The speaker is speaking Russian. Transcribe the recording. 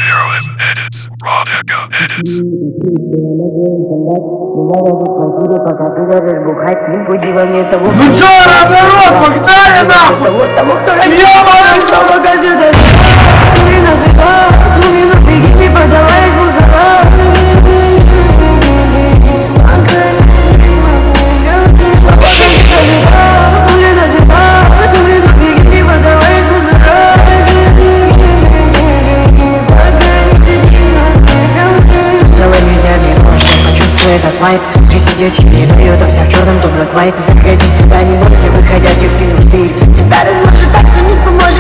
Fearless edits. Rodega edits. Ну чё, народ, погнали нахуй! Ёбаный снова газета! Ты навсегда, минут беги, не поддаваясь музыка. Этот вайп, ты сидишь и даю, то вся в черном, то black white. Заходи сюда, не бойся, выходящий в фильм, ты тебя разложишь так, что не поможет.